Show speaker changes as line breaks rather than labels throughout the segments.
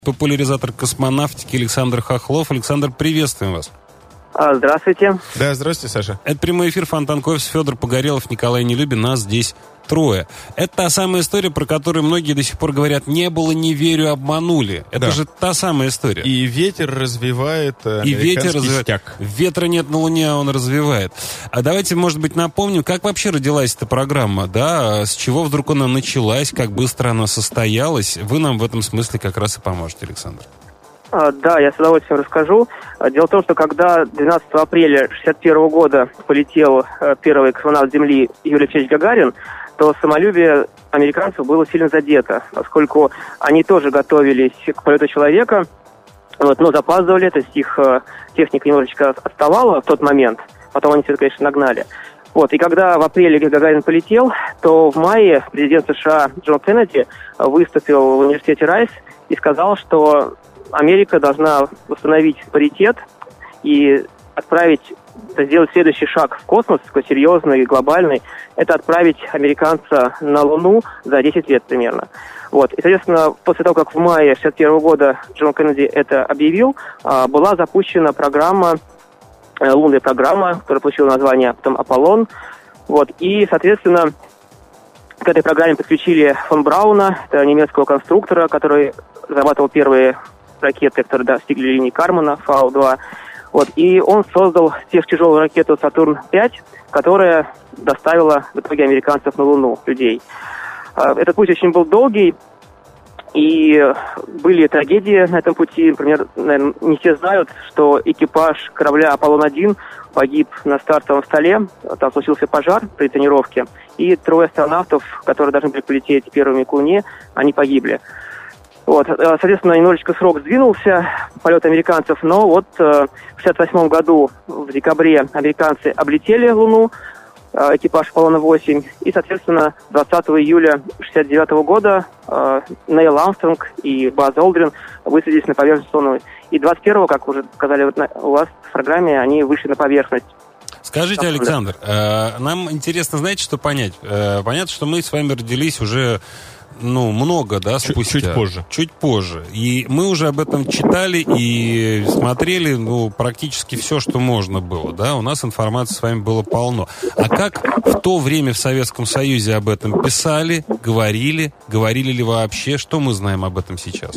Популяризатор космонавтики Александр Хохлов. Александр, приветствуем вас.
Здравствуйте.
Да, здравствуйте, Саша.
Это прямой эфир «Фонтан Кофе», Федор Погорелов, Николай Нелюбин. Нас здесь трое. Это та самая история, про которую многие до сих пор говорят: не было, не верю, обманули. Это же та самая история.
И ветер развивает американский стяг.
Ветра нет на Луне, а он развивает. А давайте, может быть, напомним, как вообще родилась эта программа, да? С чего вдруг она началась, как быстро она состоялась? Вы нам в этом смысле как раз и поможете, Александр.
Да, я с удовольствием расскажу. Дело в том, что когда 12 апреля 1961 года полетел первый космонавт Земли Юрий Алексеевич Гагарин, то самолюбие американцев было сильно задето, поскольку они тоже готовились к полету человека, но запаздывали, то есть их техника немножечко отставала в тот момент, потом они все это, конечно, нагнали. И когда в апреле Гагарин полетел, то в мае президент США Джон Кеннеди выступил в университете Райс и сказал, что Америка должна восстановить паритет и сделать следующий шаг в космос, такой серьезный и глобальный, это отправить американца на Луну за 10 лет примерно. И, соответственно, после того, как в мае 1961 года Джон Кеннеди это объявил, была запущена лунная программа, которая получила название потом «Аполлон». И, соответственно, к этой программе подключили фон Брауна, это немецкого конструктора, который разрабатывал первые ракеты, которые достигли линии Кармана, Фау-2. И он создал сверхтяжелую ракету «Сатурн-5», которая доставила в итоге американцев на Луну, людей. Этот путь очень был долгий, и были трагедии на этом пути. Например, наверное, не все знают, что экипаж корабля «Аполлон-1» погиб на стартовом столе. Там случился пожар при тренировке, и 3 астронавтов, которые должны были полететь первыми к Луне, они погибли. Соответственно, немножечко срок сдвинулся, полет американцев, но в 1968 году, в декабре, американцы облетели Луну, экипаж Аполлона-8, и, соответственно, 20 июля 1969 года Нейл Армстронг и Базз Олдрин высадились на поверхность Луны. И 21-го, как уже сказали у вас в программе, они вышли на поверхность.
Скажите, Александр, нам интересно, знаете, что понять? Понятно, что мы с вами родились уже много, да, спустя. Чуть позже. И мы уже об этом читали и смотрели, практически все, что можно было, да. У нас информации с вами было полно. А как в то время в Советском Союзе об этом писали, говорили ли вообще? Что мы знаем об этом сейчас?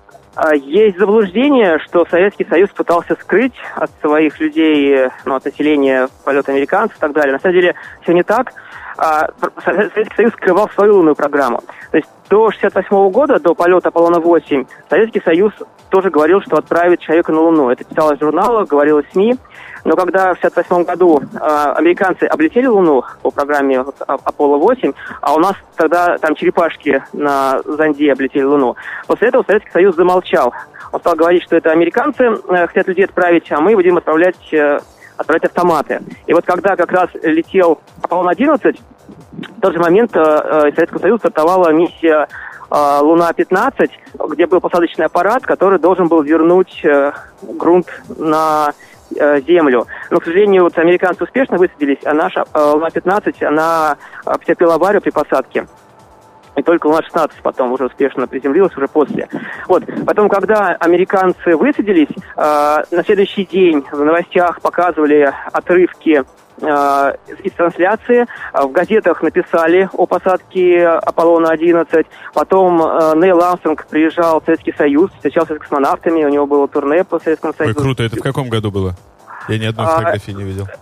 Есть заблуждение, что Советский Союз пытался скрыть от своих людей, от населения полет американцев и так далее. На самом деле все не так. Советский Союз скрывал свою лунную программу. То есть до 1968 года, до полета Аполлона-8, Советский Союз тоже говорил, что отправит человека на Луну. Это писалось в журналах, говорилось в СМИ. Но когда в 1968 году американцы облетели Луну по программе Аполло-8, а у нас тогда там черепашки на зонде облетели Луну, после этого Советский Союз замолчал. Он стал говорить, что это американцы хотят людей отправить, а мы будем отправлять автоматы. И когда как раз летел Аполлон-11, в тот же момент из Советского Союза стартовала миссия Луна-15, где был посадочный аппарат, который должен был вернуть грунт на Землю. Но, к сожалению, американцы успешно высадились, а наша Луна-15, она потерпела аварию при посадке. И только Луна-16 потом уже успешно приземлилась, уже после. Потом, когда американцы высадились, на следующий день в новостях показывали отрывки из трансляции. В газетах написали о посадке Аполлона-11. Потом Нейл Армстронг приезжал в Советский Союз, встречался с космонавтами, у него было турне по Советскому Союзу.
Ой, круто. Это в каком году было? Я ни одной фотографии не видел.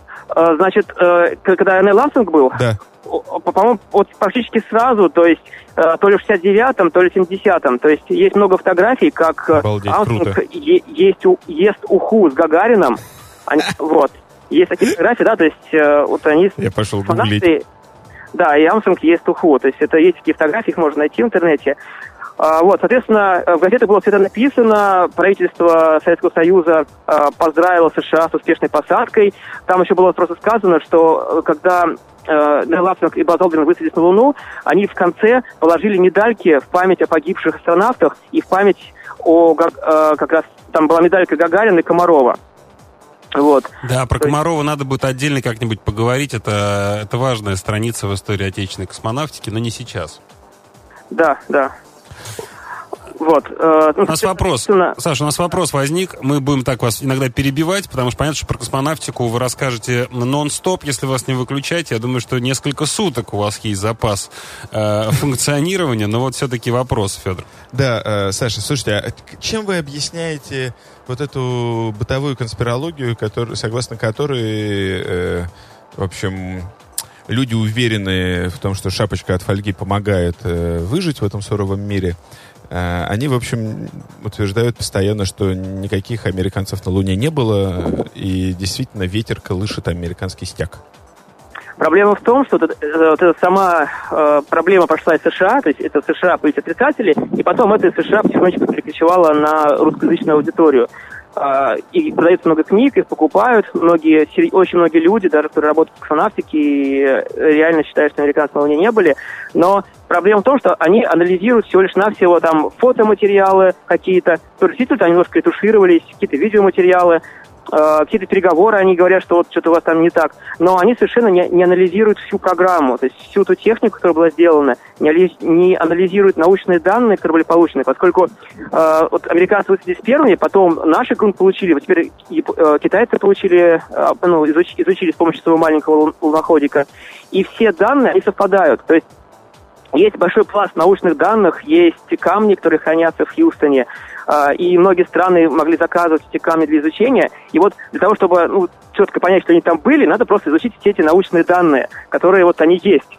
Когда Нейл Армстронг был,
да.
По-моему, практически сразу, то есть то ли в 69-м, то ли в 70-м. То есть есть много фотографий, как Армстронг ест уху с Гагарином. Есть такие фотографии, да, то есть они...
Я пошел гуглить.
Да, и Армстронг ест уху. То есть есть такие фотографии, их можно найти в интернете. Соответственно, в газетах было все это написано, правительство Советского Союза поздравило США с успешной посадкой. Там еще было просто сказано, что когда Нейл Армстронг и Базз Олдрин высадились на Луну, они в конце положили медальки в память о погибших астронавтах и в память как раз там была медалька Гагарина и Комарова.
Да, про Комарова надо будет отдельно как-нибудь поговорить. Это важная страница в истории отечественной космонавтики, но не сейчас.
Да.
Вот. У нас вопрос. Саша, у нас вопрос возник. Мы будем так вас иногда перебивать, потому что понятно, что про космонавтику вы расскажете нон-стоп, если вас не выключать. Я думаю, что несколько суток у вас есть запас функционирования. Но вот все-таки вопрос, Федор.
Да, Саша, слушайте, а чем вы объясняете вот эту бытовую конспирологию, согласно которой, в общем, люди уверены в том, что шапочка от фольги помогает выжить в этом суровом мире? Они, в общем, утверждают постоянно, что никаких американцев на Луне не было, и действительно ветер колышет американский стяг.
Проблема в том, что вот эта сама проблема пошла из США, то есть это США появились отрицатели, и потом это из США потихонечку переключевала на русскоязычную аудиторию. И продается много книг, их покупают, очень многие люди, даже которые работают в космонавтике, реально считают, что американцы на Луне не были. Но проблема в том, что они анализируют всего лишь навсего там фотоматериалы какие-то, которые действительно там немножко ретушировались, какие-то видеоматериалы, какие-то переговоры, они говорят, что вот что-то у вас там не так. Но они совершенно не анализируют всю программу, то есть всю ту технику, которая была сделана, не анализируют научные данные, которые были получены, поскольку вот американцы высадились первыми, потом наши грунт получили, вот теперь китайцы получили, изучили с помощью своего маленького луноходика, и все данные, они совпадают. То есть есть большой пласт научных данных, есть камни, которые хранятся в Хьюстоне, и многие страны могли заказывать эти камни для изучения. И вот для того, чтобы четко понять, что они там были, надо просто изучить все эти научные данные, которые вот они есть.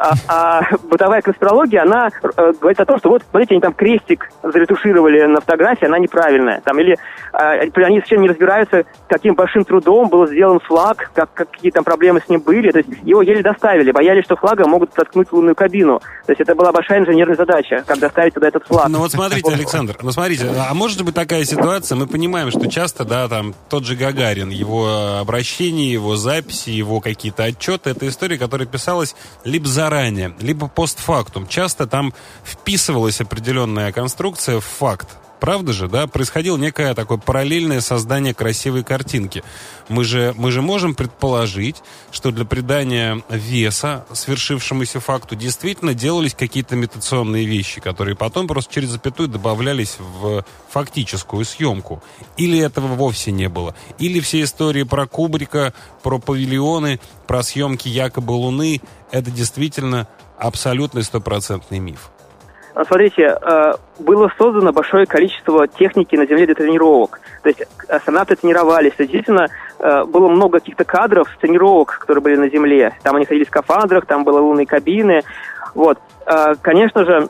А бытовая конспирология, она говорит о том, что вот, смотрите, они там крестик заретушировали на фотографии, она неправильная. Там, или они совершенно не разбираются, каким большим трудом был сделан флаг, какие там проблемы с ним были. То есть его еле доставили, боялись, что флагом могут заткнуть лунную кабину. То есть это была большая инженерная задача, как доставить туда этот флаг.
Ну вот смотрите, Александр, а может быть такая ситуация, мы понимаем, что часто, да, там тот же Гагарин, его обращения, его записи, его какие-то отчеты, это история, которая писалась либо заранее, либо постфактум. Часто там вписывалась определенная конструкция в факт. Правда же, да? Происходило некое такое параллельное создание красивой картинки. Мы же можем предположить, что для придания веса свершившемуся факту действительно делались какие-то имитационные вещи, которые потом просто через запятую добавлялись в фактическую съемку. Или этого вовсе не было. Или все истории про Кубрика, про павильоны, про съемки якобы Луны — это действительно абсолютный стопроцентный миф.
Смотрите, было создано большое количество техники на Земле для тренировок. То есть астронавты тренировались. Действительно, было много каких-то кадров с тренировок, которые были на Земле. Там они ходили в скафандрах, там были лунные кабины. Вот. Конечно же,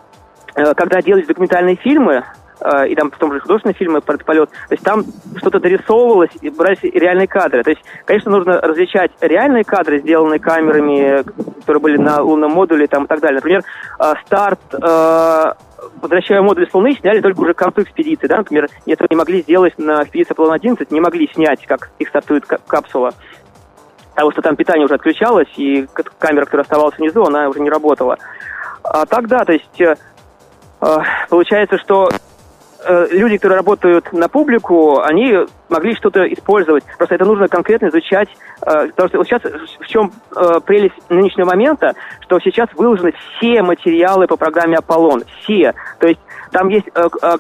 когда делались документальные фильмы, и там в том же художественные фильмы про полет, то есть там что-то дорисовывалось, и брались реальные кадры. То есть, конечно, нужно различать реальные кадры, сделанные камерами, которые были на лунном модуле там, и так далее. Например, старт возвращая модуль с Луны, сняли только уже к концу экспедиции. Да? Например, этого не могли сделать на экспедиции Аполлон-11, не могли снять, как их стартует капсула. Потому что там питание уже отключалось, и камера, которая оставалась внизу, она уже не работала. А так, да, то есть получается, что люди, которые работают на публику, они могли что-то использовать. Просто это нужно конкретно изучать. Потому что вот сейчас в чем прелесть нынешнего момента, что сейчас выложены все материалы по программе «Аполлон». Все. То есть там есть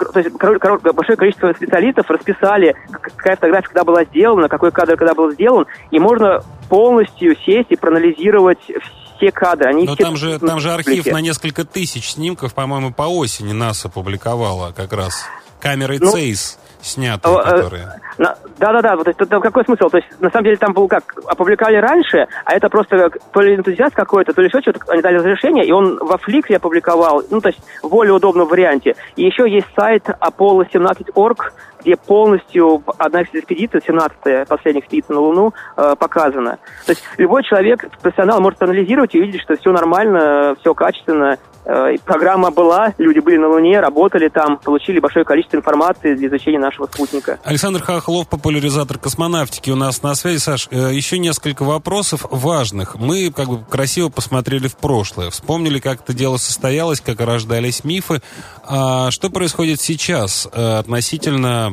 большое количество специалистов расписали, какая фотография когда была сделана, какой кадр когда был сделан, и можно полностью сесть и проанализировать все кадры.
Но там же архив на несколько тысяч снимков, по-моему, по осени НАСА опубликовала как раз камерой Цейс снятые, которые...
Да. Вот, какой смысл? То есть, на самом деле, там был опубликовали раньше, а это просто то ли энтузиаст какой-то, то ли еще что-то, они дали разрешение, и он во Flickr опубликовал, то есть, в более удобном варианте. И еще есть сайт Apollo17.org, где полностью одна из экспедиций, 17-я, последняя экспедиция на Луну, показана. То есть, любой человек, профессионал, может анализировать и увидеть, что все нормально, все качественно. Программа была, люди были на Луне, работали там, получили большое количество информации для изучения нашего спутника.
Александр Хохлов, популяризатор космонавтики, у нас на связи. Саш, еще несколько вопросов важных. Мы красиво посмотрели в прошлое, вспомнили, как это дело состоялось, как рождались мифы. А что происходит сейчас относительно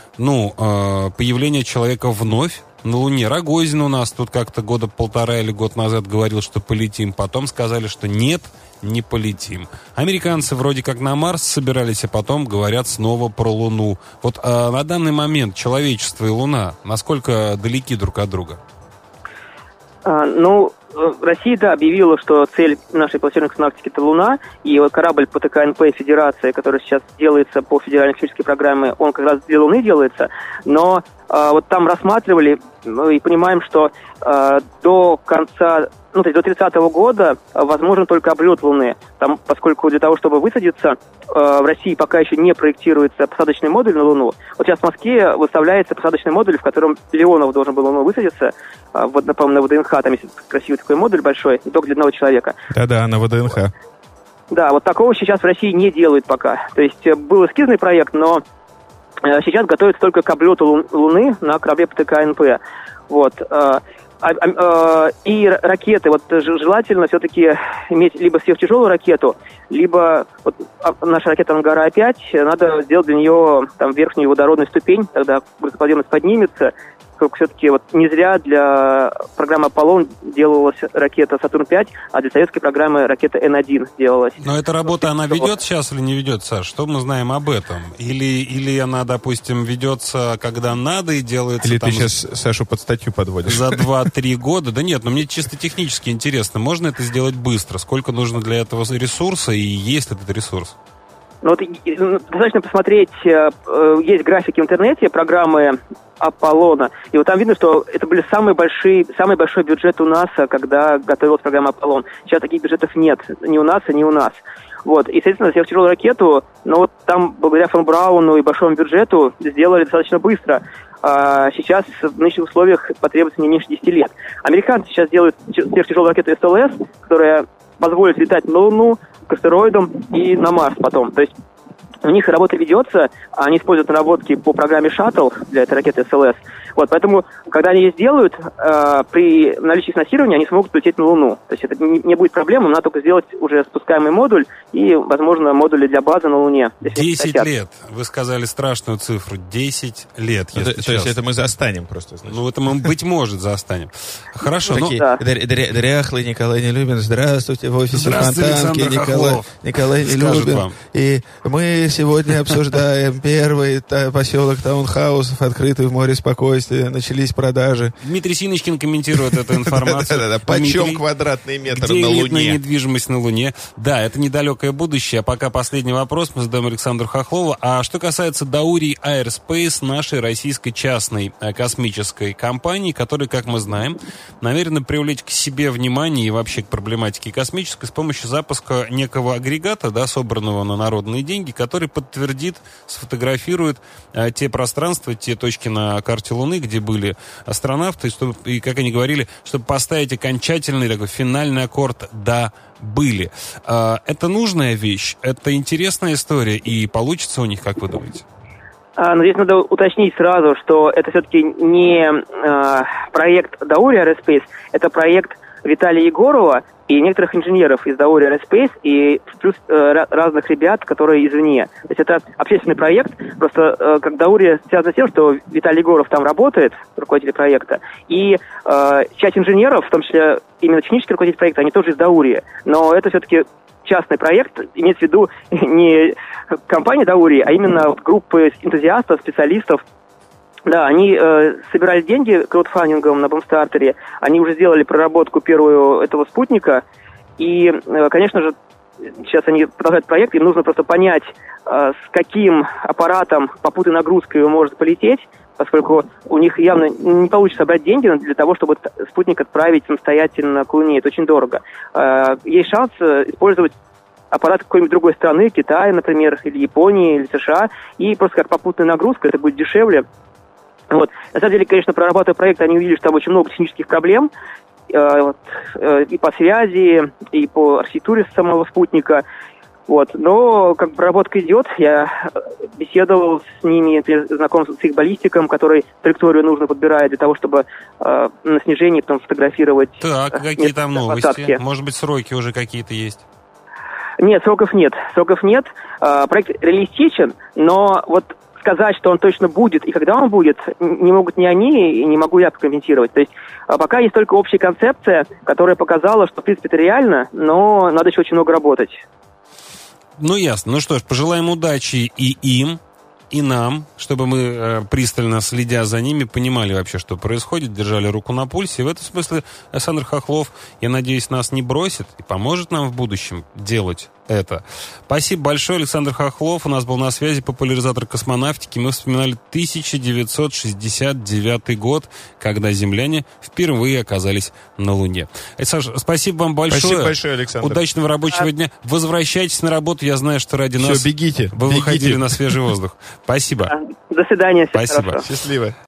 появления человека вновь на Луне? Рогозин у нас тут как-то года полтора или год назад говорил, что полетим. Потом сказали, что нет, не полетим. Американцы вроде как на Марс собирались, а потом говорят снова про Луну. Вот на данный момент человечество и Луна насколько далеки друг от друга?
Россия, объявила, что цель нашей планетарной космонавтики – это Луна, и вот корабль ПТКНП Федерация, который сейчас делается по федеральной космической программе, он как раз для Луны делается, но вот там рассматривали и понимаем, что до конца, до 30-го года возможен только облет Луны, там, поскольку для того, чтобы высадиться, в России пока еще не проектируется посадочный модуль на Луну. Вот сейчас в Москве выставляется посадочный модуль, в котором Леонов должен был на Луну высадиться, на ВДНХ, там есть красивый такой модуль большой, только для одного человека.
Да, на ВДНХ.
Да, вот такого сейчас в России не делают пока. То есть был эскизный проект, но сейчас готовится только к облету Луны на корабле ПТКНП. Вот. И ракеты, вот желательно все-таки иметь либо сверхтяжелую ракету, либо вот наша ракета «Ангара-5», надо сделать для нее там верхнюю водородную ступень, тогда грузоподъемность поднимется. Все-таки вот не зря для программы «Аполлон» делалась ракета «Сатурн-5», а для советской программы ракета Н-1 делалась.
Но эта работа, она ведет сейчас или не ведет, Саш? Что мы знаем об этом? Или она, допустим, ведется, когда надо, и делается...
Или там, ты сейчас Сашу под статью подводишь?
За 2-3 года? Да нет, но мне чисто технически интересно. Можно это сделать быстро? Сколько нужно для этого ресурса, и есть ли этот ресурс?
Достаточно посмотреть, есть графики в интернете, программы Аполлона, и вот там видно, что это были самый большой бюджет у НАСА, когда готовилась программа Аполлон. Сейчас таких бюджетов нет, ни у НАСА, ни у нас. Вот, и, соответственно, сверхтяжелую ракету, там, благодаря фон Брауну и большому бюджету, сделали достаточно быстро. Сейчас в нынешних условиях потребуется не меньше 10 лет. Американцы сейчас делают сверхтяжелую ракету СЛС, которая позволит летать на Луну, к астероидам и на Марс потом. То есть у них работа ведется, они используют наработки по программе «Шаттл» для этой ракеты СЛС. Вот, поэтому, когда они ее сделают, при наличии финансирования они смогут лететь на Луну. То есть это не будет проблемой, надо только сделать уже спускаемый модуль и, возможно, модули для базы на Луне.
10 лет. Вы сказали страшную цифру. 10 лет.
То есть это мы застанем просто, значит.
Это мы, быть может, застанем. Хорошо.
Дряхлый Николай Нелюбин. Здравствуйте, в офисе Фонтанки. Николай Нелюбин. И мы сегодня обсуждаем первый поселок таунхаусов, открытый в море спокойствия. Начались продажи.
Дмитрий Синочкин комментирует эту информацию.
Да. Почем квадратный метр на Луне?
Где недвижимость на Луне? Да, это недалекое будущее. А пока последний вопрос мы задаем Александру Хохлову. А что касается Даурий Aerospace, нашей российской частной космической компании, которая, как мы знаем, намерена привлечь к себе внимание и вообще к проблематике космической с помощью запуска некого агрегата, собранного на народные деньги, который подтвердит, сфотографирует те пространства, те точки на карте Луны, где были астронавты, и, как они говорили, чтобы поставить окончательный такой финальный аккорд «да, были». Это нужная вещь, это интересная история, и получится у них, как вы думаете?
Но здесь надо уточнить сразу, что это все-таки не проект Даурий Aerospace, это проект Виталия Егорова и некоторых инженеров из Даурий Aerospace, и плюс разных ребят, которые извне. То есть это общественный проект, просто как Даурий связано с тем, что Виталий Егоров там работает, руководитель проекта, и часть инженеров, в том числе именно технический руководитель проекта, они тоже из Даурия. Но это все-таки частный проект, имеется в виду не компания Даурий, а именно группы энтузиастов, специалистов. Да, они собирали деньги краудфандингом на Бумстартере, они уже сделали проработку первую этого спутника, и, конечно же, сейчас они продолжают проект, им нужно просто понять, с каким аппаратом, попутной нагрузкой он может полететь, поскольку у них явно не получится собрать деньги для того, чтобы спутник отправить самостоятельно к Луне, это очень дорого. Есть шанс использовать аппарат какой-нибудь другой страны, Китая, например, или Японии, или США, и просто как попутная нагрузка, это будет дешевле. Вот. На самом деле, конечно, прорабатывая проект, они увидели, что там очень много технических проблем и по связи, и по архитектуре самого спутника. Вот. Но как проработка идет, я беседовал с ними, знакомился с их баллистиком, который траекторию нужно подбирать для того, чтобы на снижении потом сфотографировать.
Так, какие там новости? Посадки. Может быть, сроки уже какие-то есть?
Нет, сроков нет. Проект реалистичен, но вот сказать, что он точно будет и когда он будет, не могут ни они, и не могу я прокомментировать. То есть пока есть только общая концепция, которая показала, что, в принципе, это реально, но надо еще очень много работать.
Ну, ясно. Ну что ж, пожелаем удачи и им, и нам, чтобы мы, пристально следя за ними, понимали вообще, что происходит, держали руку на пульсе. И в этом смысле Александр Хохлов, я надеюсь, нас не бросит и поможет нам в будущем делать это. Спасибо большое, Александр Хохлов. У нас был на связи популяризатор космонавтики. Мы вспоминали 1969 год, когда земляне впервые оказались на Луне. Александр, спасибо вам большое.
Спасибо большое, Александр.
Удачного рабочего дня. Возвращайтесь на работу. Я знаю, что ради нас
бегите.
Вы выходили на свежий воздух. Спасибо.
До свидания.
Спасибо.
Счастливо.